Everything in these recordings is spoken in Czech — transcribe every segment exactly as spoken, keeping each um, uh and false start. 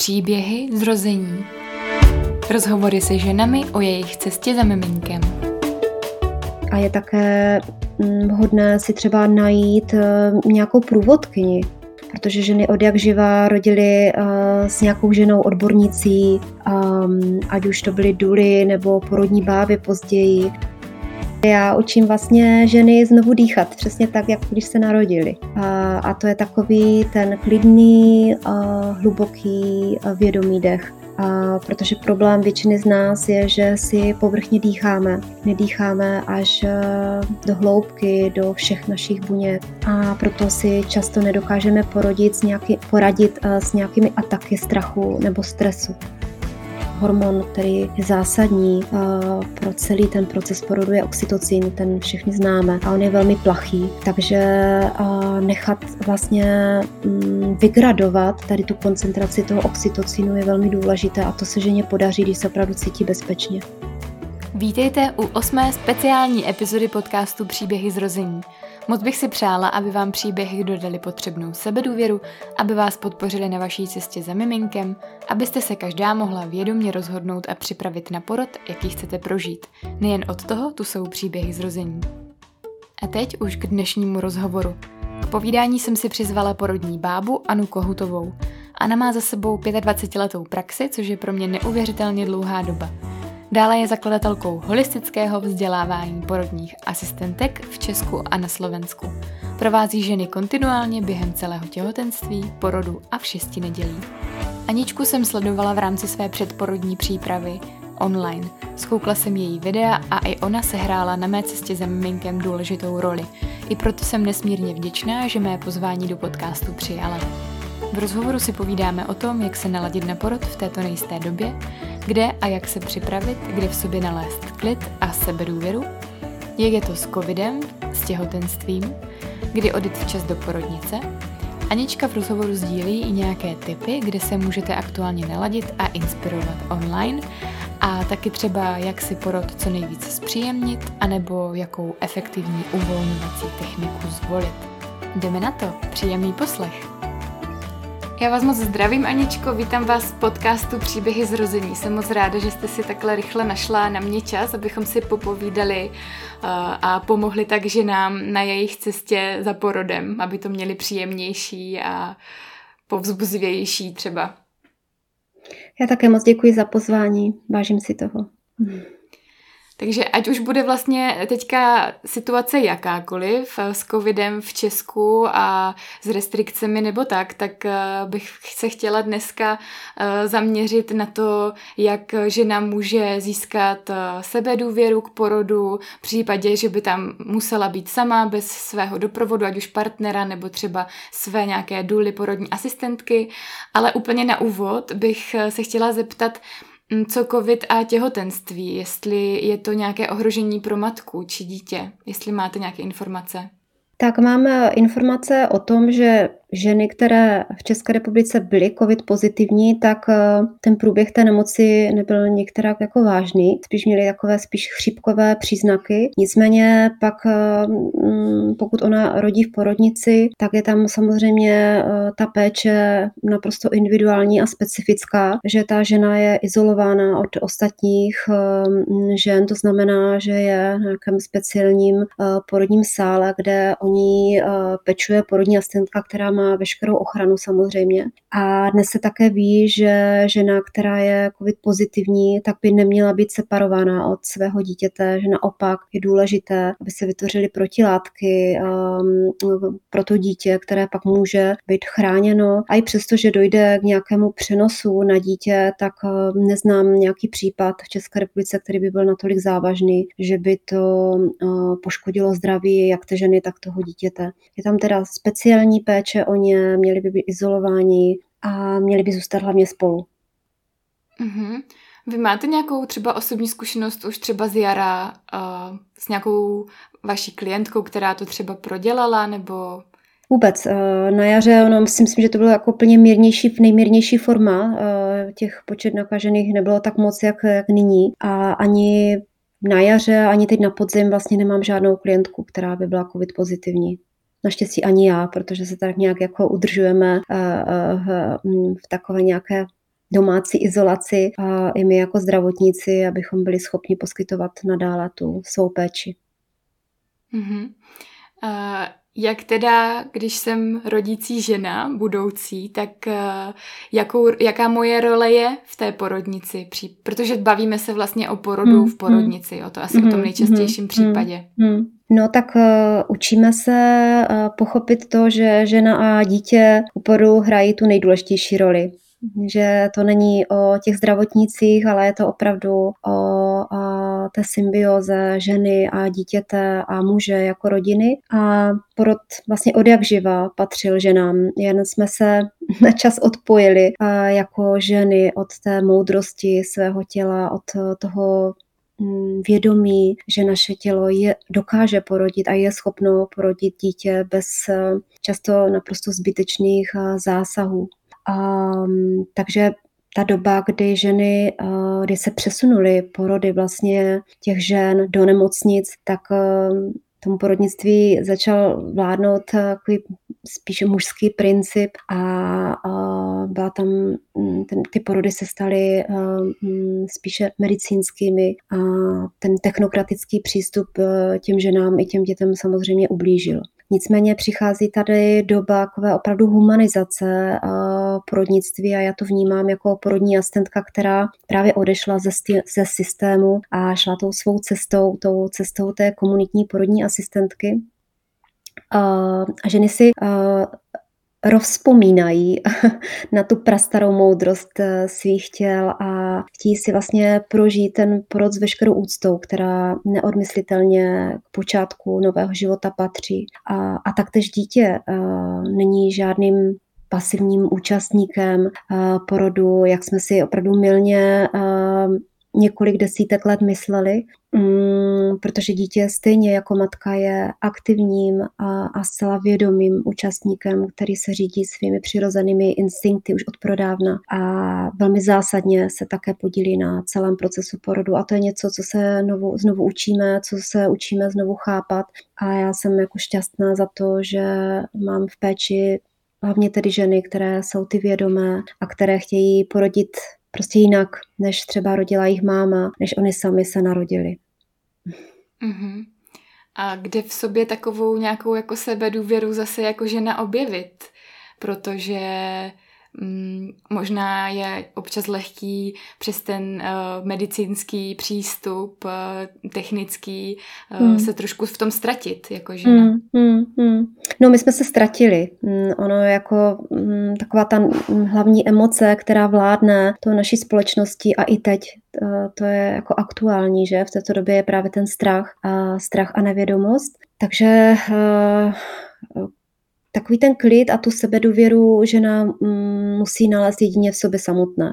Příběhy zrození. Rozhovory se ženami o jejich cestě za miminkem. A je také vhodné si třeba najít nějakou průvodkyni, protože ženy od jak živa rodily s nějakou ženou odbornicí, ať už to byly duly nebo porodní báby později. Já učím vlastně ženy znovu dýchat, přesně tak, jak když se narodily. A, a to je takový ten klidný, hluboký, vědomý dech. A protože problém většiny z nás je, že si povrchně dýcháme. Nedýcháme až do hloubky, do všech našich buněk. A proto si často nedokážeme porodit s nějaký, poradit s nějakými ataky strachu nebo stresu. Hormon, který je zásadní pro celý ten proces porodu, je oxytocin, ten všichni známe a on je velmi plachý, takže nechat vlastně vygradovat tady tu koncentraci toho oxytocinu je velmi důležité a to se ženě podaří, když se opravdu cítí bezpečně. Vítejte u osmé speciální epizody podcastu Příběhy zrození. Moc bych si přála, aby vám příběhy dodali potřebnou sebedůvěru, aby vás podpořili na vaší cestě za miminkem, abyste se každá mohla vědomě rozhodnout a připravit na porod, jaký chcete prožít. Nejen od toho tu jsou příběhy zrození. A teď už k dnešnímu rozhovoru. K povídání jsem si přizvala porodní bábu Anu Kohutovou. Anna má za sebou dvacetiletou praxi, což je pro mě neuvěřitelně dlouhá doba. Dále je zakladatelkou holistického vzdělávání porodních asistentek v Česku a na Slovensku. Provází ženy kontinuálně během celého těhotenství, porodu a v šesti nedělí. Aničku jsem sledovala v rámci své předporodní přípravy online. Zkoukla jsem její videa a i ona sehrála na mé cestě za miminkem důležitou roli. I proto jsem nesmírně vděčná, že mé pozvání do podcastu přijala. V rozhovoru si povídáme o tom, jak se naladit na porod v této nejisté době, kde a jak se připravit, kde v sobě nalézt klid a sebedůvěru, jak je to s covidem, s těhotenstvím, kdy odjet včas do porodnice. Anička v rozhovoru sdílí i nějaké tipy, kde se můžete aktuálně naladit a inspirovat online a taky třeba jak si porod co nejvíce zpříjemnit anebo jakou efektivní uvolňovací techniku zvolit. Jdeme na to, příjemný poslech. Já vás moc zdravím, Aničko, vítám vás v podcastu Příběhy zrození. Jsem moc ráda, že jste si takhle rychle našla na mě čas, abychom si popovídali a pomohli tak ženám na jejich cestě za porodem, aby to měli příjemnější a povzbuzivější třeba. Já také moc děkuji za pozvání, vážím si toho. Takže ať už bude vlastně teďka situace jakákoliv s covidem v Česku a s restrikcemi nebo tak, tak bych se chtěla dneska zaměřit na to, jak žena může získat sebedůvěru k porodu v případě, že by tam musela být sama bez svého doprovodu, ať už partnera nebo třeba své nějaké duly porodní asistentky. Ale úplně na úvod bych se chtěla zeptat, co covid a těhotenství, jestli je to nějaké ohrožení pro matku či dítě, jestli máte nějaké informace. Tak máme informace o tom, že ženy, které v České republice byly covid pozitivní, tak ten průběh té nemoci nebyl některak jako vážný. Spíš měly takové spíš chřipkové příznaky. Nicméně pak, pokud ona rodí v porodnici, tak je tam samozřejmě ta péče naprosto individuální a specifická, že ta žena je izolována od ostatních žen, to znamená, že je v nějakém speciálním porodním sále, kde o ní pečuje porodní asistentka, která má veškerou ochranu samozřejmě. A dnes se také ví, že žena, která je covid pozitivní, tak by neměla být separována od svého dítěte, že naopak je důležité, aby se vytvořily protilátky um, pro to dítě, které pak může být chráněno. A i přesto, že dojde k nějakému přenosu na dítě, tak um, neznám nějaký případ v České republice, který by byl natolik závažný, že by to uh, poškodilo zdraví jak té ženy, tak toho dítěte. Je tam teda speciální péče o ně, měli by být izolováni a měli by zůstat hlavně spolu. Mm-hmm. Vy máte nějakou třeba osobní zkušenost už třeba z jara uh, s nějakou vaší klientkou, která to třeba prodělala, nebo... Vůbec. Na jaře, ono, si myslím, že to bylo jako úplně mírnější, nejmírnější forma. Těch počet nakažených nebylo tak moc, jak, jak nyní. A ani na jaře, ani teď na podzim vlastně nemám žádnou klientku, která by byla covid pozitivní. Naštěstí ani já, protože se tak nějak jako udržujeme v takové nějaké domácí izolaci a i my jako zdravotníci, abychom byli schopni poskytovat nadále tu svou péči. Mm-hmm. Uh, jak teda, když jsem rodící žena budoucí, tak uh, jakou, jaká moje role je v té porodnici? Při, protože bavíme se vlastně o porodu hmm, v porodnici, hmm, o to asi hmm, o tom nejčastějším hmm, případě. Hmm. No tak uh, učíme se uh, pochopit to, že žena a dítě u porodu hrají tu nejdůležitější roli. Že to není o těch zdravotnících, ale je to opravdu o, o té symbioze ženy a dítěte a muže jako rodiny. A porod vlastně od jak živa patřil ženám. Jen jsme se na čas odpojili jako ženy od té moudrosti svého těla, od toho vědomí, že naše tělo je, dokáže porodit a je schopno porodit dítě bez často naprosto zbytečných zásahů. Um, takže ta doba, kdy ženy, uh, kdy se přesunuly porody vlastně těch žen do nemocnic, tak uh, tomu porodnictví začal vládnout takový spíše mužský princip a uh, byla tam, ten, ty porody se staly uh, spíše medicínskými a ten technokratický přístup uh, těm ženám i těm dětem samozřejmě ublížil. Nicméně přichází tady doba takové opravdu humanizace porodnictví a já to vnímám jako porodní asistentka, která právě odešla ze, ze systému a šla tou svou cestou, tou cestou té komunitní porodní asistentky. A ženy si rozpomínají na tu prastarou moudrost svých těl a chtějí si vlastně prožít ten porod s veškerou úctou, která neodmyslitelně k počátku nového života patří. A, a taktéž dítě uh, není žádným pasivním účastníkem uh, porodu, jak jsme si opravdu mylně uh, několik desítek let mysleli, mm, protože dítě stejně jako matka je aktivním a, a zcela vědomým účastníkem, který se řídí svými přirozenými instinkty už od prodávna a velmi zásadně se také podílí na celém procesu porodu. A to je něco, co se znovu, znovu učíme, co se učíme znovu chápat. A já jsem jako šťastná za to, že mám v péči hlavně tedy ženy, které jsou ty vědomé a které chtějí porodit prostě jinak, než třeba rodila jich máma, než oni sami se narodili. Mm-hmm. A kde v sobě takovou nějakou jako sebedůvěru zase jako žena objevit? Protože mm, možná je občas lehký přes ten uh, medicínský přístup, uh, technický, uh, hmm. se trošku v tom ztratit jako žena. Hmm, hmm, hmm. No my jsme se ztratili. Ono jako mm, taková ta hlavní emoce, která vládne tou naší společností a i teď to je jako aktuální, že v této době je právě ten strach a strach a nevědomost. Takže uh, takový ten klid a tu sebedůvěru žena mm, musí nalézt jedině v sobě samotné.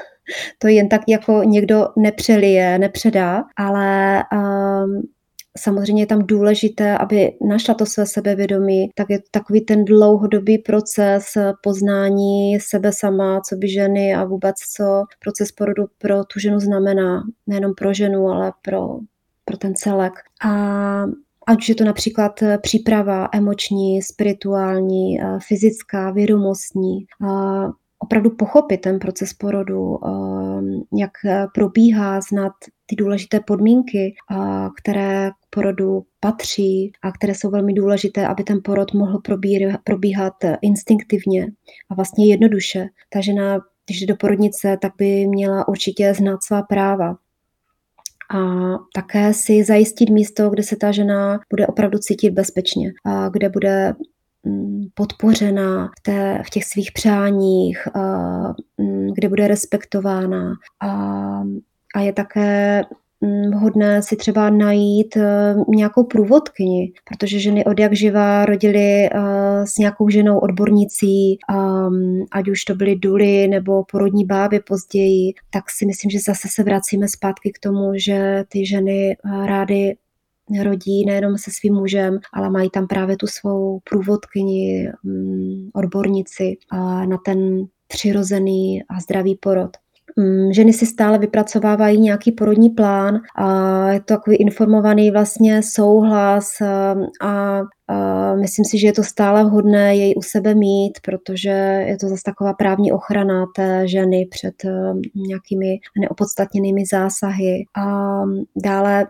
To jen tak jako někdo nepřelije, nepředá, ale um, samozřejmě je tam důležité, aby našla to své sebevědomí, tak je to takový ten dlouhodobý proces poznání sebe sama, co by ženy a vůbec co proces porodu pro tu ženu znamená. Nejenom pro ženu, ale pro, pro ten celek. A ať už je to například příprava emoční, spirituální, fyzická, vědomostní, opravdu pochopit ten proces porodu, jak probíhá, znát ty důležité podmínky, které k porodu patří a které jsou velmi důležité, aby ten porod mohl probíhat instinktivně a vlastně jednoduše. Ta žena, když jde do porodnice, tak by měla určitě znát svá práva. A také si zajistit místo, kde se ta žena bude opravdu cítit bezpečně, a kde bude podpořena v, té, v těch svých přáních, a, kde bude respektována. A, a je také vhodné si třeba najít nějakou průvodkyni, protože ženy od jak živa rodily s nějakou ženou odbornicí, ať už to byly duly nebo porodní báby později, tak si myslím, že zase se vracíme zpátky k tomu, že ty ženy rády rodí nejenom se svým mužem, ale mají tam právě tu svou průvodkyni, odbornici na ten přirozený a zdravý porod. ženy si stále vypracovávají nějaký porodní plán a je to takový informovaný vlastně souhlas a a myslím si, že je to stále vhodné jej u sebe mít, protože je to zase taková právní ochrana té ženy před nějakými neopodstatněnými zásahy. A dále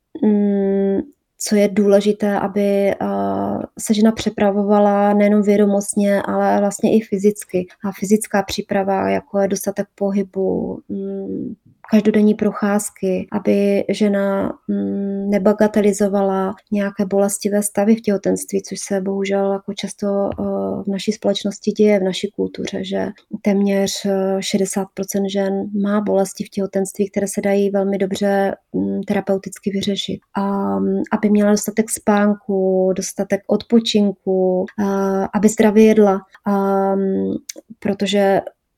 co je důležité, aby se žena připravovala nejenom vědomostně, ale vlastně i fyzicky. A fyzická příprava, jako je dostatek pohybu, každodenní procházky, aby žena nebagatelizovala nějaké bolestivé stavy v těhotenství, což se bohužel jako často v naší společnosti děje, v naší kultuře, že téměř šedesát procent žen má bolesti v těhotenství, které se dají velmi dobře terapeuticky vyřešit. A aby měla dostatek spánku, dostatek odpočinku, aby zdravě jedla, protože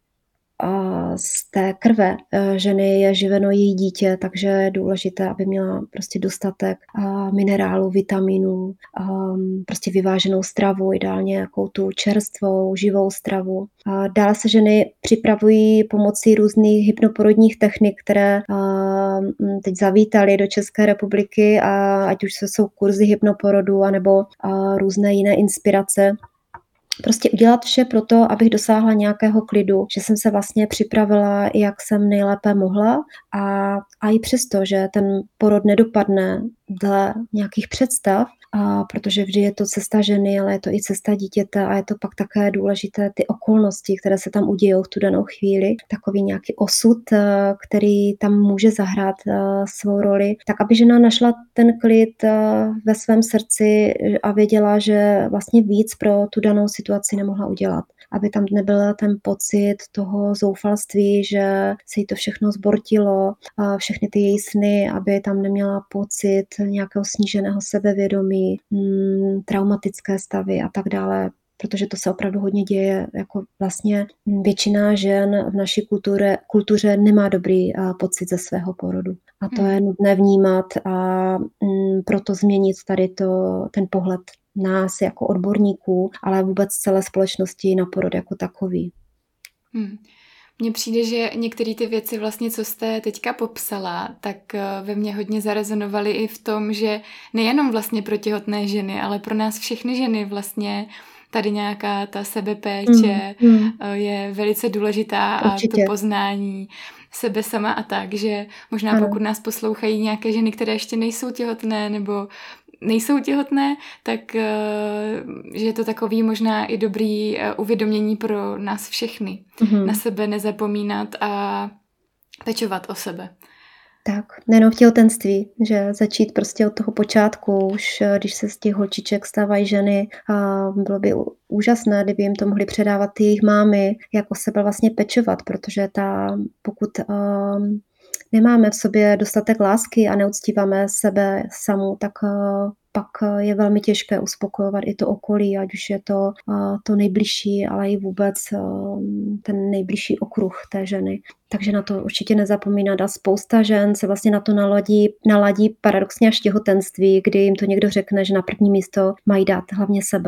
z té krve ženy je živeno její dítě, takže je důležité, aby měla prostě dostatek minerálů, vitaminů, prostě vyváženou stravu, ideálně jakou tu čerstvou, živou stravu. Dále se ženy připravují pomocí různých hypnoporodních technik, které teď zavítaly do České republiky, a ať už to jsou kurzy hypnoporodu anebo různé jiné inspirace. Prostě udělat vše pro to, abych dosáhla nějakého klidu, že jsem se vlastně připravila, jak jsem nejlépe mohla a, a i přesto, že ten porod nedopadne dle nějakých představ, a protože vždy je to cesta ženy, ale je to i cesta dítěte a je to pak také důležité ty okolnosti, které se tam udějou v tu danou chvíli, takový nějaký osud, který tam může zahrát svou roli, tak aby žena našla ten klid ve svém srdci a věděla, že vlastně víc pro tu danou situaci nemohla udělat. Aby tam nebyl ten pocit toho zoufalství, že se jí to všechno zbortilo, všechny ty její sny, aby tam neměla pocit nějakého sníženého sebevědomí, traumatické stavy a tak dále, protože to se opravdu hodně děje. Jako vlastně většina žen v naší kultuře, kultuře nemá dobrý pocit ze svého porodu. A to je nutné vnímat a proto změnit tady to, ten pohled nás jako odborníků, ale vůbec celé společnosti na porod jako takový. Hmm. Mně přijde, že některé ty věci vlastně, co jste teďka popsala, tak ve mně hodně zarezonovaly i v tom, že nejenom vlastně pro těhotné ženy, ale pro nás všechny ženy vlastně tady nějaká ta sebepéče mm, mm. je velice důležitá. Určitě. A to poznání sebe sama a tak, že možná ano. Pokud nás poslouchají nějaké ženy, které ještě nejsou těhotné nebo nejsou těhotné, tak že je to takový možná i dobrý uvědomění pro nás všechny. Mm-hmm. Na sebe nezapomínat a pečovat o sebe. Tak, nejenom v těhotenství, že začít prostě od toho počátku, už když se z těch holčiček stávají ženy, a bylo by úžasné, kdyby jim to mohli předávat ty jejich mámy, jak o sebe vlastně pečovat, protože ta, pokud um, nemáme v sobě dostatek lásky a neuctíváme sebe samu, tak uh, pak je velmi těžké uspokojovat i to okolí, ať už je to uh, to nejbližší, ale i vůbec uh, ten nejbližší okruh té ženy. Takže na to určitě nezapomínat a spousta žen se vlastně na to naladí, naladí paradoxně až těhotenství, kdy jim to někdo řekne, že na první místo mají dát hlavně sebe.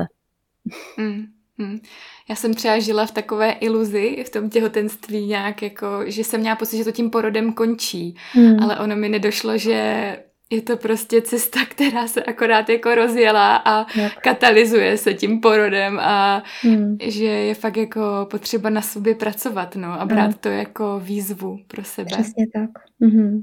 Mm. Hmm. Já jsem třeba žila v takové iluzi v tom těhotenství nějak jako, že jsem měla pocit, že to tím porodem končí, hmm. ale ono mi nedošlo, že je to prostě cesta, která se akorát jako rozjela a tak. Katalyzuje se tím porodem a hmm. že je fakt jako potřeba na sobě pracovat, no, a brát hmm. to jako výzvu pro sebe. Přesně tak. Mhm.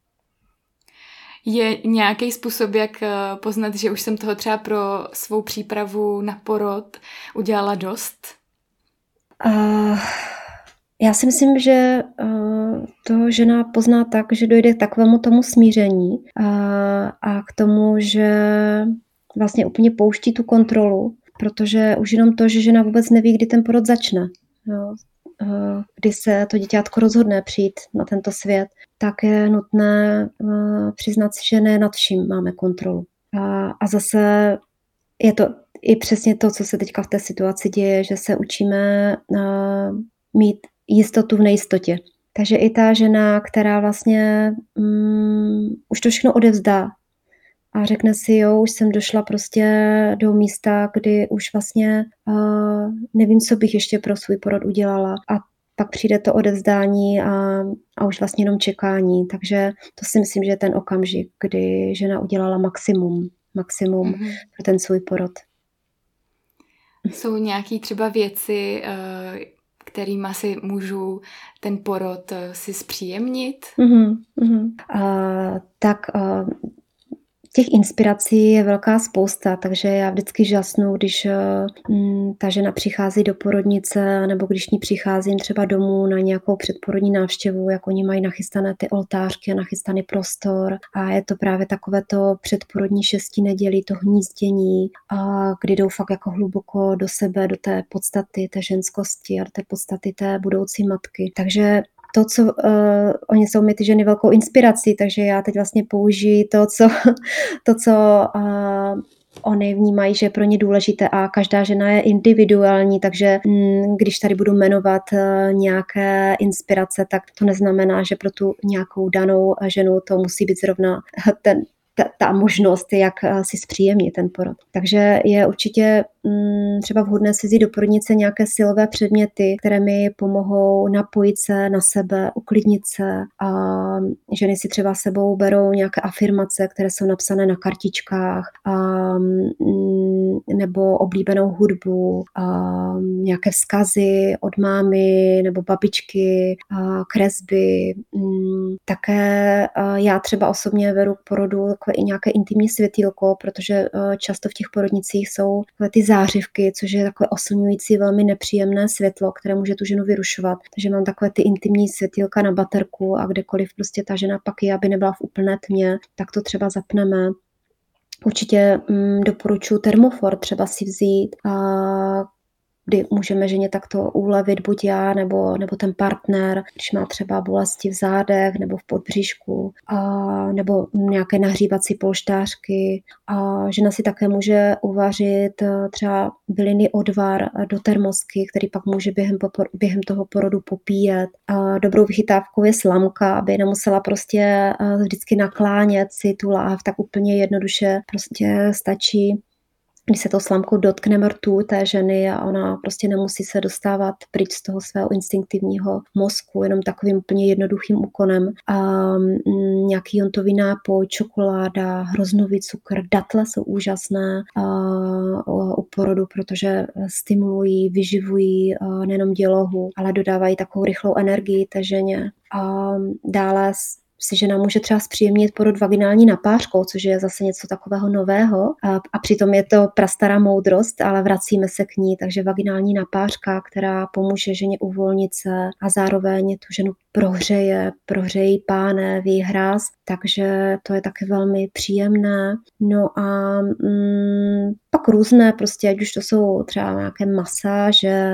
Je nějaký způsob, jak poznat, že už jsem toho třeba pro svou přípravu na porod udělala dost? Uh, já si myslím, že uh, to žena pozná tak, že dojde k takovému tomu smíření uh, a k tomu, že vlastně úplně pouští tu kontrolu, protože už jenom to, že žena vůbec neví, kdy ten porod začne. Jo. Kdy se to děťátko rozhodne přijít na tento svět, tak je nutné přiznat si, že ne nad vším máme kontrolu. A, a zase je to i přesně to, co se teďka v té situaci děje, že se učíme mít jistotu v nejistotě. Takže i ta žena, která vlastně um, už to všechno odevzdá a řekne si, jo, už jsem došla prostě do místa, kdy už vlastně uh, nevím, co bych ještě pro svůj porod udělala. A pak přijde to odevzdání a, a už vlastně jenom čekání. Takže to si myslím, že je ten okamžik, kdy žena udělala maximum, maximum mm-hmm. pro ten svůj porod. Jsou nějaké třeba věci, kterýma si můžu ten porod si zpříjemnit? Mm-hmm, mm-hmm. Uh, tak uh, těch inspirací je velká spousta, takže já vždycky žasnu, když uh, ta žena přichází do porodnice, nebo když ní přicházím třeba domů na nějakou předporodní návštěvu, jak oni mají nachystané ty oltářky a nachystaný prostor a je to právě takové to předporodní šesti nedělí, to hnízdění, a kdy jdou fakt jako hluboko do sebe, do té podstaty, té ženskosti a do té podstaty té budoucí matky. Takže to, co, uh, oni jsou mi ty ženy velkou inspirací, takže já teď vlastně použiji to, co, to, co uh, oni vnímají, že je pro ně důležité a každá žena je individuální, takže mm, když tady budu jmenovat uh, nějaké inspirace, tak to neznamená, že pro tu nějakou danou ženu to musí být zrovna ten Ta, ta možnost, jak si zpříjemnit ten porod. Takže je určitě mm, třeba vhodné si vzít do porodnice nějaké silové předměty, které mi pomohou napojit se na sebe, uklidnit se a ženy si třeba sebou berou nějaké afirmace, které jsou napsané na kartičkách a, mm, nebo oblíbenou hudbu a nějaké vzkazy od mámy nebo babičky a kresby. Mm, také a já třeba osobně beru k porodu i nějaké intimní světýlko, protože často v těch porodnicích jsou ty zářivky, což je takové oslňující, velmi nepříjemné světlo, které může tu ženu vyrušovat. Takže mám takové ty intimní světýlka na baterku a kdekoliv prostě ta žena pak je, aby nebyla v úplné tmě, tak to třeba zapneme. Určitě mm, doporučuji termofor třeba si vzít a kdy můžeme ženě takto ulevit buď já nebo, nebo ten partner, když má třeba bolesti v zádech nebo v podbříšku a, nebo nějaké nahřívací polštářky. A žena si také může uvařit třeba bylinný odvar do termosky, který pak může během, během toho porodu popíjet. A dobrou vychytávkou je slamka, aby nemusela prostě vždycky naklánět si tu láhev, tak úplně jednoduše prostě stačí, když se to slamkou dotkneme rtu té ženy a ona prostě nemusí se dostávat pryč z toho svého instinktivního mozku, jenom takovým úplně jednoduchým úkonem. A mm, nějaký jontový nápoj, čokoláda, hroznový cukr, datle jsou úžasné a, a, u porodu, protože stimulují, vyživují a, nejenom dělohu, ale dodávají takovou rychlou energii té ženě. A dále si žena může třeba zpříjemnit porod vaginální napářkou, což je zase něco takového nového a, a přitom je to prastará moudrost, ale vracíme se k ní, takže vaginální napářka, která pomůže ženě uvolnit se a zároveň tu ženu prohřeje, prohřeje jí pánev, její hráz, takže to je také velmi příjemné. No a mm, pak různé, prostě, ať už to jsou třeba nějaké masáže,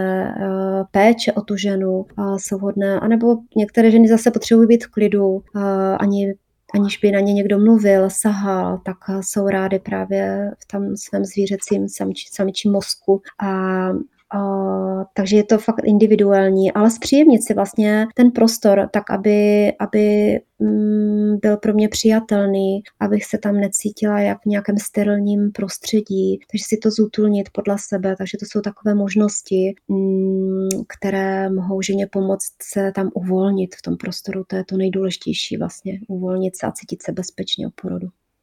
péče o tu ženu jsou hodné, anebo některé ženy zase potřebují být v klidu, ani aniž by na ně někdo mluvil, sahal, tak jsou rády právě v tam svém zvířecím samičím mozku a Uh, takže je to fakt individuální, ale zpříjemnit si vlastně ten prostor tak, aby, aby mm, byl pro mě přijatelný, abych se tam necítila jak v nějakém sterilním prostředí, takže si to zútulnit podle sebe, takže to jsou takové možnosti, mm, které mohou ženě pomoct se tam uvolnit v tom prostoru, to je to nejdůležitější vlastně, uvolnit se a cítit se bezpečně o porodu.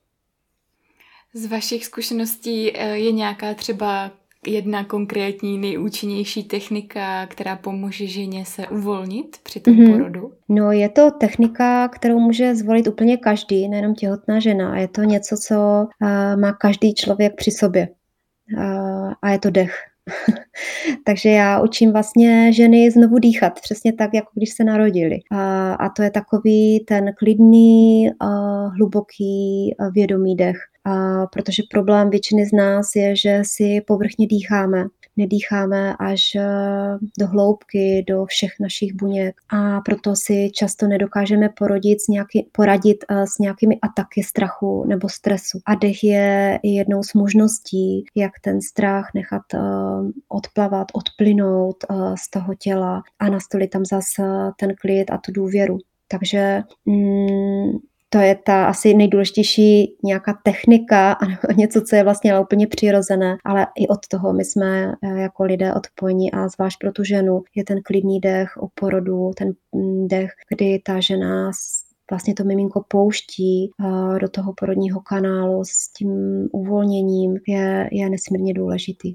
Z vašich zkušeností je nějaká třeba jedna konkrétní nejúčinnější technika, která pomůže ženě se uvolnit při tom mm-hmm. porodu? No, je to technika, kterou může zvolit úplně každý, nejenom těhotná žena. A je to něco, co uh, má každý člověk při sobě. Uh, a je to dech. Takže já učím vlastně ženy znovu dýchat, přesně tak, jako když se narodili. A, a to je takový ten klidný, uh, hluboký, uh, vědomý dech. A protože problém většiny z nás je, že si povrchně dýcháme. Nedýcháme až do hloubky, do všech našich buněk. A proto si často nedokážeme porodit s nějaký, poradit s nějakými ataky strachu nebo stresu. A dech je jednou z možností, jak ten strach nechat odplavat, odplynout z toho těla a nastolit tam zase ten klid a tu důvěru. Takže mm, To je ta asi nejdůležitější nějaká technika a něco, co je vlastně úplně přirozené, ale i od toho my jsme jako lidé odpojení a zvlášť pro tu ženu je ten klidný dech u porodu, ten dech, kdy ta žena vlastně to miminko pouští do toho porodního kanálu s tím uvolněním, je, je nesmírně důležitý.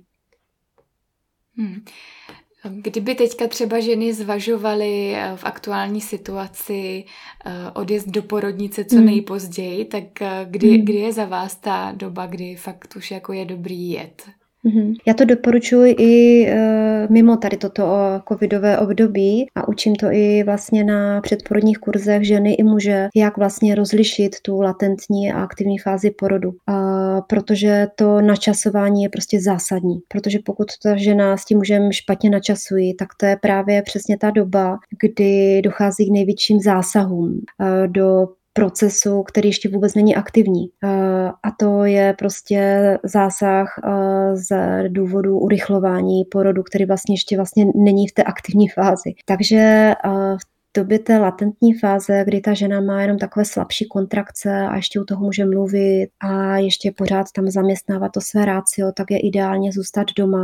Hmm. Kdyby teďka třeba ženy zvažovaly v aktuální situaci odjezd do porodnice co nejpozději, tak kdy, kdy je za vás ta doba, kdy fakt už jako je dobrý jet? Já to doporučuji i mimo tady toto covidové období a učím to i vlastně na předporodních kurzech ženy i muže, jak vlastně rozlišit tu latentní a aktivní fázi porodu. A protože to načasování je prostě zásadní. Protože pokud ta žena s tím mužem špatně načasují, tak to je právě přesně ta doba, kdy dochází k největším zásahům do procesu, který ještě vůbec není aktivní. A to je prostě zásah z důvodu urychlování porodu, který vlastně ještě vlastně není v té aktivní fázi. Takže v době té latentní fáze, kdy ta žena má jenom takové slabší kontrakce a ještě u toho může mluvit a ještě pořád tam zaměstnávat to své rácio, tak je ideálně zůstat doma.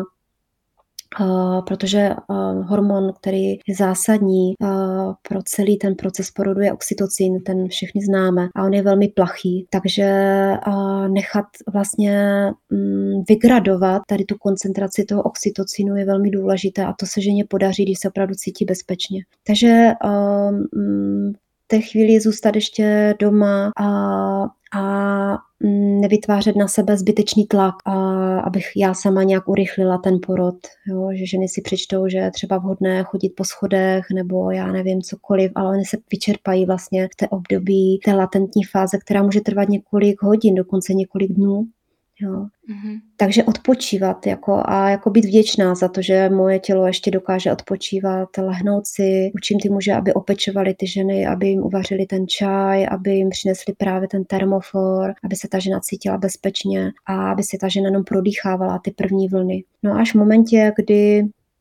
Uh, protože uh, hormon, který je zásadní uh, pro celý ten proces porodu, je oxytocin, ten všichni známe a on je velmi plachý, takže uh, nechat vlastně um, vygradovat tady tu koncentraci toho oxytocinu je velmi důležité a to se ženě podaří, když se opravdu cítí bezpečně. Takže um, v té chvíli zůstat ještě doma a, a nevytvářet na sebe zbytečný tlak, a abych já sama nějak urychlila ten porod. Jo? Že ženy si přečtou, že je třeba vhodné chodit po schodech nebo já nevím cokoliv, ale oni se vyčerpají vlastně v té období té latentní fáze, která může trvat několik hodin, dokonce několik dnů. Jo. Mm-hmm. Takže odpočívat jako, a jako být vděčná za to, že moje tělo ještě dokáže odpočívat, lehnout si. Učím ty muže, aby opečovali ty ženy, aby jim uvařili ten čaj, aby jim přinesli právě ten termofor, aby se ta žena cítila bezpečně a aby si ta žena jenom prodýchávala ty první vlny. No až v momentě, kdy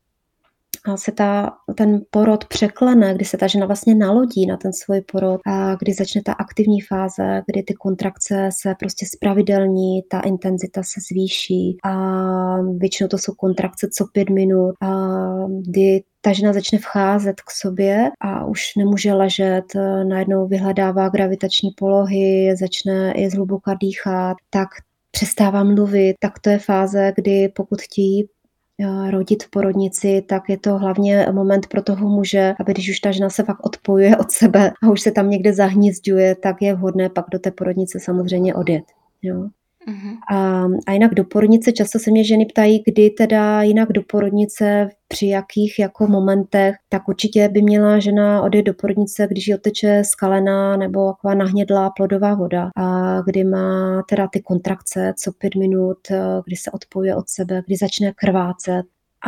se ta, ten porod překlene, kdy se ta žena vlastně nalodí na ten svůj porod a kdy začne ta aktivní fáze, kdy ty kontrakce se prostě zpravidelní, ta intenzita se zvýší a většinou to jsou kontrakce co pět minut a kdy ta žena začne vcházet k sobě a už nemůže ležet, najednou vyhledává gravitační polohy, začne je zhluboka dýchat, tak přestává mluvit, tak to je fáze, kdy pokud chtějí rodit v porodnici, tak je to hlavně moment pro toho muže, aby když už ta žena se fakt odpojuje od sebe a už se tam někde zahnízďuje, tak je vhodné pak do té porodnice samozřejmě odjet. Jo. Mm-hmm. A, a jinak do porodnice, často se mě ženy ptají, kdy teda jinak do porodnice, při jakých jako momentech, tak určitě by měla žena odjet do porodnice, když jí oteče skalená nebo taková nahnědlá plodová voda a kdy má teda ty kontrakce co pět minut, kdy se odpojuje od sebe, kdy začne krvácet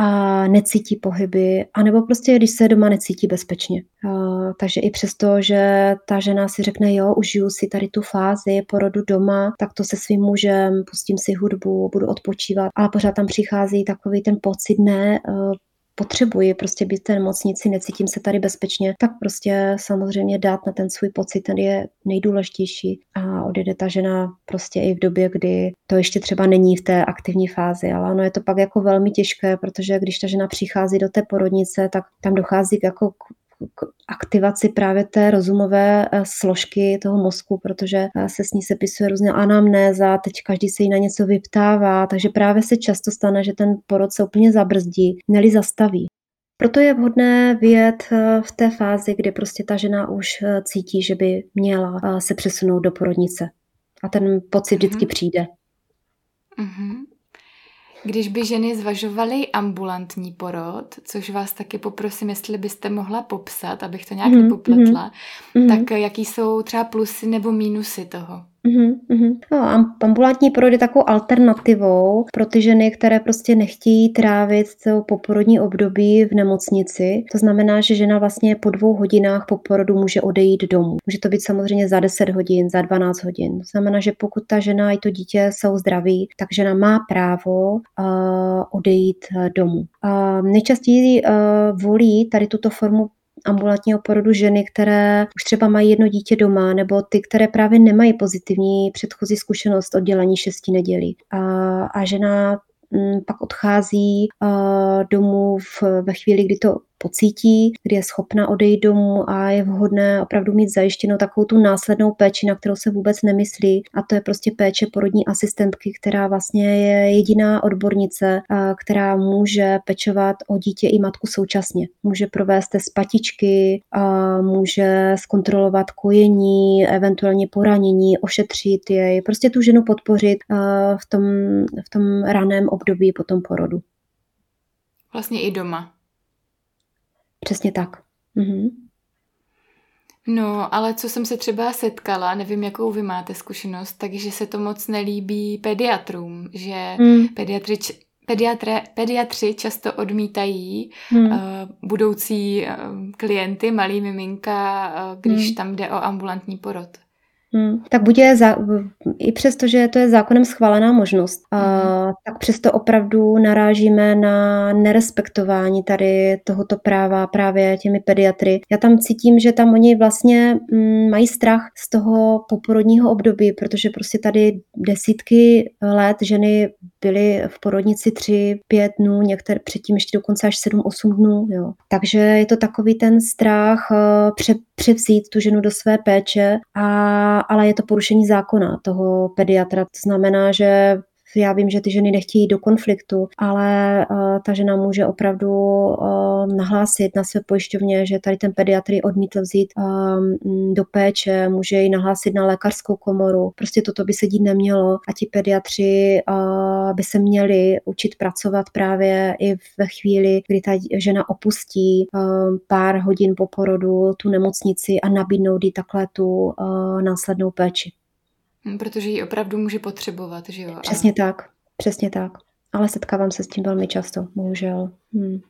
a necítí pohyby, anebo prostě když se doma necítí bezpečně. Uh, takže i přesto, že ta žena si řekne, jo, užiju si tady tu fázi porodu doma, tak to se svým mužem, pustím si hudbu, budu odpočívat, ale pořád tam přichází takový ten pocit, ne, uh, potřebuji prostě být v té nemocnici, necítím se tady bezpečně, tak prostě samozřejmě dát na ten svůj pocit, ten je nejdůležitější a odjede ta žena prostě i v době, kdy to ještě třeba není v té aktivní fázi, ale ono je to pak jako velmi těžké, protože když ta žena přichází do té porodnice, tak tam dochází k jako k aktivaci právě té rozumové složky toho mozku, protože se s ní sepisuje různá anamnéza, teď každý se jí na něco vyptává, takže právě se často stane, že ten porod se úplně zabrzdí, neli zastaví. Proto je vhodné vyjet v té fázi, kdy prostě ta žena už cítí, že by měla se přesunout do porodnice. A ten pocit mm-hmm. vždycky přijde. Mm-hmm. Když by ženy zvažovaly ambulantní porod, což vás taky poprosím, jestli byste mohla popsat, abych to nějak mm-hmm. nepopletla, mm-hmm. tak jaký jsou třeba plusy nebo mínusy toho? Mm-hmm. No, ambulantní porod je takovou alternativou pro ty ženy, které prostě nechtějí trávit to poporodní období v nemocnici. To znamená, že žena vlastně po dvou hodinách po porodu může odejít domů. Může to být samozřejmě za deset hodin, za dvanáct hodin. To znamená, že pokud ta žena i to dítě jsou zdraví, tak žena má právo uh, odejít uh, domů. Uh, nejčastěji uh, volí tady tuto formu ambulantního porodu ženy, které už třeba mají jedno dítě doma, nebo ty, které právě nemají pozitivní předchozí zkušenost od dělání šesti nedělí. A, a žena m, pak odchází uh, domů v, ve chvíli, kdy to pocítí, kdy je schopna odejít domů a je vhodné opravdu mít zajištěnou takovou tu následnou péči, na kterou se vůbec nemyslí. A to je prostě péče porodní asistentky, která vlastně je jediná odbornice, která může pečovat o dítě i matku současně. Může provést test patičky, může zkontrolovat kojení, eventuálně poranění, ošetřit jej, prostě tu ženu podpořit v tom, v tom raném období po tom porodu. Vlastně i doma. Přesně tak. Mhm. No, ale co jsem se třeba setkala, nevím, jakou vy máte zkušenost, takže se to moc nelíbí pediatrům, že mm. pediatri, pediatre, pediatři často odmítají mm. uh, budoucí uh, klienty, malý miminka, uh, když mm. tam jde o ambulantní porod. Hmm, tak buď je, za, i přesto, že to je zákonem schválená možnost, a, tak přesto opravdu narážíme na nerespektování tady tohoto práva právě těmi pediatry. Já tam cítím, že tam oni vlastně m, mají strach z toho poporodního období, protože prostě tady desítky let ženy byly v porodnici tři, pět dnů, některé předtím ještě dokonce až sedm, osm dnů. Jo. Takže je to takový ten strach pře, převzít tu ženu do své péče, a, ale je to porušení zákona toho pediatra. To znamená, že já vím, že ty ženy nechtějí do konfliktu, ale uh, ta žena může opravdu uh, nahlásit na své pojišťovně, že tady ten pediatr ji odmítl vzít um, do péče, může ji nahlásit na lékařskou komoru. Prostě toto by se dít nemělo a ti pediatři uh, by se měli učit pracovat právě i ve chvíli, kdy ta žena opustí uh, pár hodin po porodu tu nemocnici a nabídnout jí takhle tu uh, následnou péči. Protože ji opravdu může potřebovat, že jo? Přesně tak, přesně tak. Ale setkávám se s tím velmi často, bohužel. Hmm.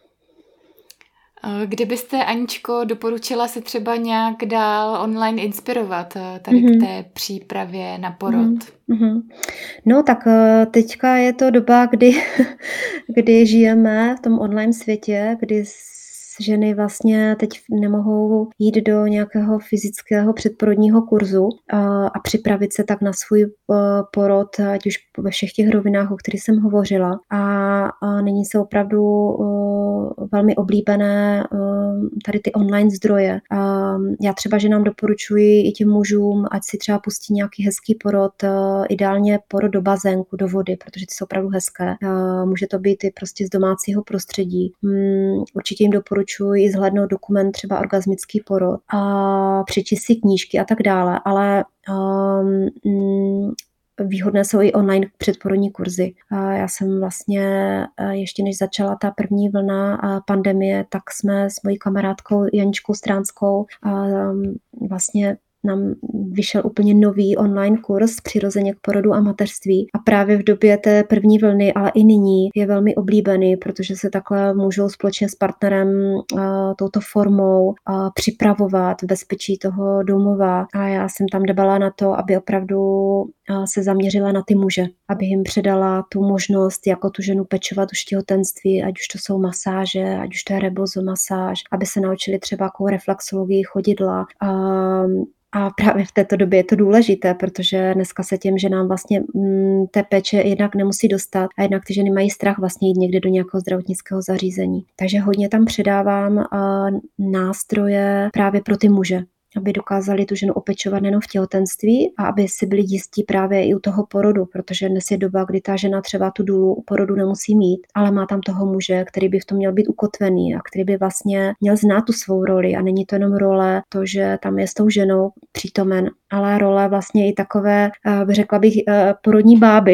Kdybyste, Aničko, doporučila se třeba nějak dál online inspirovat tady mm-hmm. k té přípravě na porod? Mm-hmm. No tak teďka je to doba, kdy, kdy žijeme v tom online světě, kdy ženy vlastně teď nemohou jít do nějakého fyzického předporodního kurzu a, a připravit se tak na svůj porod, ať už ve všech těch rovinách, o kterých jsem hovořila. A, a nyní se opravdu uh, velmi oblíbené uh, tady ty online zdroje. A já třeba ženám doporučuji i těm mužům, ať si třeba pustí nějaký hezký porod, uh, ideálně porod do bazénku, do vody, protože ty jsou opravdu hezké. Uh, může to být i prostě z domácího prostředí. Um, určitě jim doporučuji i zhlédnout dokument, třeba orgasmický porod a přečíst si knížky a tak dále, ale um, výhodné jsou i online předporodní kurzy. A já jsem vlastně, ještě než začala ta první vlna pandemie, tak jsme s mojí kamarádkou Janičkou Stránskou um, vlastně nám vyšel úplně nový online kurz Přirozeně k porodu a mateřství. A právě v době té první vlny, ale i nyní, je velmi oblíbený, protože se takhle můžou společně s partnerem uh, touto formou uh, připravovat v bezpečí toho domova. A já jsem tam dbala na to, aby opravdu uh, se zaměřila na ty muže, aby jim předala tu možnost, jako tu ženu pečovat už v těhotenství, ať už to jsou masáže, ať už to je rebozomasáž, aby se naučili třeba jakou reflexologii, chodidla. Uh, A právě v této době je to důležité, protože dneska se těm ženám vlastně m, té péče jednak nemusí dostat a jednak ty ženy mají strach vlastně jít někde do nějakého zdravotnického zařízení. Takže hodně tam předávám uh, nástroje právě pro ty muže, aby dokázali tu ženu opečovat nejen v těhotenství a aby si byli jistí právě i u toho porodu, protože dnes je doba, kdy ta žena třeba tu důlu u porodu nemusí mít, ale má tam toho muže, který by v tom měl být ukotvený a který by vlastně měl znát tu svou roli a není to jenom role to, že tam je s tou ženou přítomen, ale role vlastně i takové, řekla bych, porodní báby,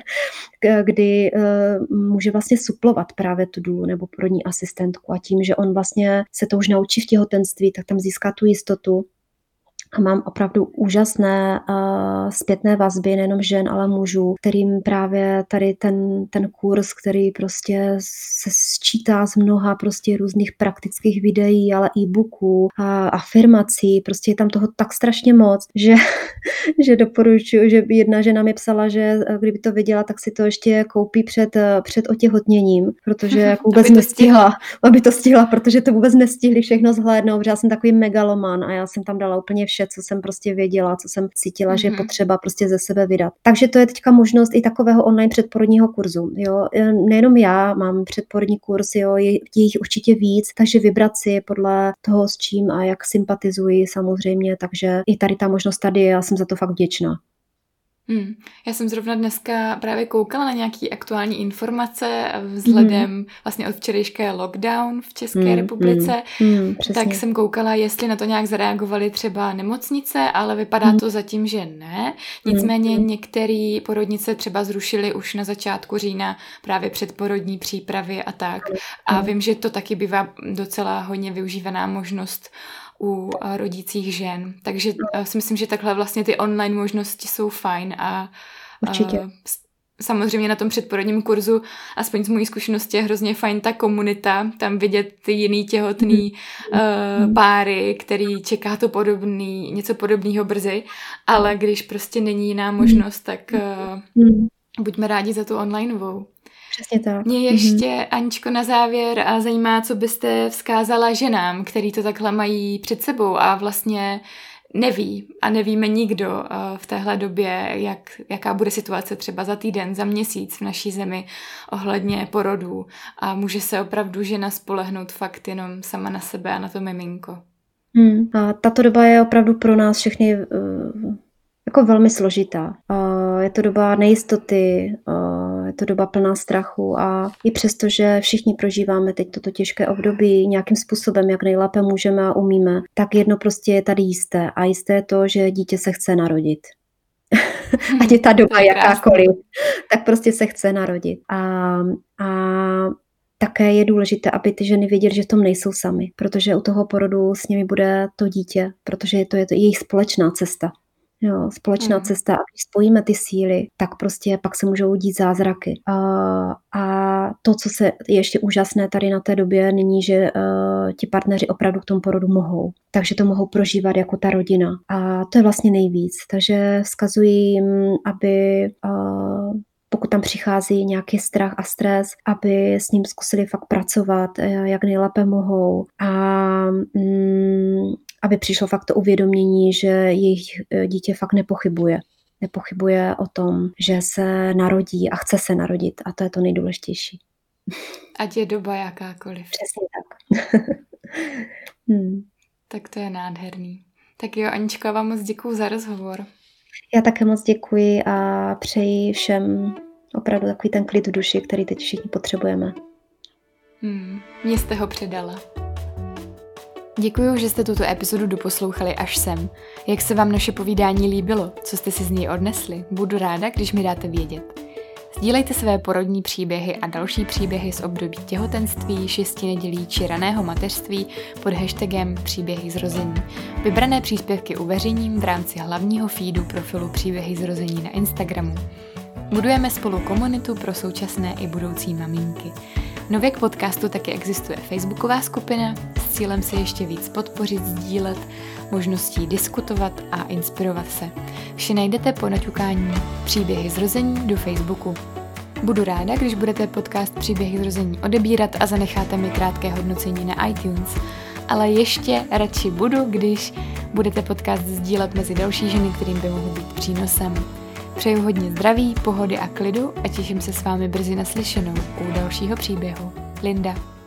kdy může vlastně suplovat právě tu důlu nebo porodní asistentku a tím, že on vlastně se to už naučí v těhotenství, tak tam získá tu jistotu A mám opravdu úžasné uh, zpětné vazby, nejenom žen, ale mužů, kterým právě tady ten, ten kurz, který prostě se sčítá z mnoha prostě různých praktických videí, ale e-booků a afirmací, prostě je tam toho tak strašně moc, že, že doporučuji, že jedna žena mi psala, že kdyby to viděla, tak si to ještě koupí před, před otěhotněním, protože jako vůbec aby to nestihla, aby to stihla, protože to vůbec nestihli všechno zhlédnout, protože já jsem takový megaloman a já jsem tam dala úplně vše, co jsem prostě věděla, co jsem cítila, mm-hmm. že je potřeba prostě ze sebe vydat. Takže to je teďka možnost i takového online předporodního kurzu. Jo. Nejenom já mám předporodní kurz, jo, je jich určitě víc, takže vybrat si podle toho, s čím a jak sympatizuji samozřejmě, takže i tady ta možnost tady, já jsem za to fakt vděčná. Hmm. Já jsem zrovna dneska právě koukala na nějaký aktuální informace vzhledem hmm. vlastně od včerejška je lockdown v České hmm. republice, hmm. tak jsem koukala, jestli na to nějak zareagovaly třeba nemocnice, ale vypadá hmm. to zatím, že ne. Nicméně hmm. některé porodnice třeba zrušily už na začátku října právě předporodní přípravy a tak. A vím, že to taky bývá docela hodně využívaná možnost u rodících žen. Takže si myslím, že takhle vlastně ty online možnosti jsou fajn a určitě. Samozřejmě na tom předporodním kurzu, aspoň z mojí zkušenosti, je hrozně fajn ta komunita, tam vidět ty jiný těhotný mm. uh, páry, který čeká to podobný, něco podobného brzy, ale když prostě není jiná možnost, tak uh, mm. buďme rádi za tu onlineovou. Přesně tak. Mě ještě, mm-hmm. Aničko, na závěr a zajímá, co byste vzkázala ženám, který to takhle mají před sebou a vlastně neví a nevíme nikdo v téhle době, jak, jaká bude situace třeba za týden, za měsíc v naší zemi ohledně porodů a může se opravdu žena spolehnout fakt jenom sama na sebe a na to miminko. Hmm. A tato doba je opravdu pro nás všechny uh, jako velmi složitá. Uh, je to doba nejistoty, uh, je to doba plná strachu a i přesto, že všichni prožíváme teď toto těžké období nějakým způsobem, jak nejlépe můžeme a umíme, tak jedno prostě je tady jisté a jisté je to, že dítě se chce narodit. Ať je ta doba jakákoliv, tak prostě se chce narodit. A, a také je důležité, aby ty ženy věděly, že v tom nejsou sami, protože u toho porodu s nimi bude to dítě, protože to je to jejich společná cesta. Jo, společná mm. cesta a když spojíme ty síly, tak prostě pak se můžou dít zázraky. A, a to, co se je ještě úžasné tady na té době, není, že uh, ti partneři opravdu k tomu porodu mohou. Takže to mohou prožívat jako ta rodina. A to je vlastně nejvíc. Takže vzkazuji jim, aby uh, pokud tam přichází nějaký strach a stres, aby s ním zkusili fakt pracovat, jak nejlépe mohou. A mm, aby přišlo fakt to uvědomění, že jejich dítě fakt nepochybuje. Nepochybuje o tom, že se narodí a chce se narodit. A to je to nejdůležitější. Ať je doba jakákoliv. Přesně tak. hmm. Tak to je nádherný. Tak jo, Aničko, vám moc děkuju za rozhovor. Já také moc děkuji a přeji všem opravdu takový ten klid v duši, který teď všichni potřebujeme. Hmm, mě jste ho předala. Děkuju, že jste tuto epizodu doposlouchali až sem. Jak se vám naše povídání líbilo? Co jste si z něj odnesli? Budu ráda, když mi dáte vědět. Sdílejte své porodní příběhy a další příběhy z období těhotenství, šesti nedělí či raného mateřství pod hashtagem Příběhy zrození. Vybrané příspěvky uveřejním v rámci hlavního feedu profilu Příběhy zrození na Instagramu. Budujeme spolu komunitu pro současné i budoucí maminky. Nově k podcastu taky existuje facebooková skupina s cílem se ještě víc podpořit, sdílet, možností diskutovat a inspirovat se. Vše najdete po naťukání Příběhy zrození do Facebooku. Budu ráda, když budete podcast Příběhy zrození odebírat a zanecháte mi krátké hodnocení na iTunes. Ale ještě radši budu, když budete podcast sdílet mezi další ženy, kterým by mohl být přínosem. Přeju hodně zdraví, pohody a klidu a těším se s vámi brzy naslyšenou u dalšího příběhu. Linda.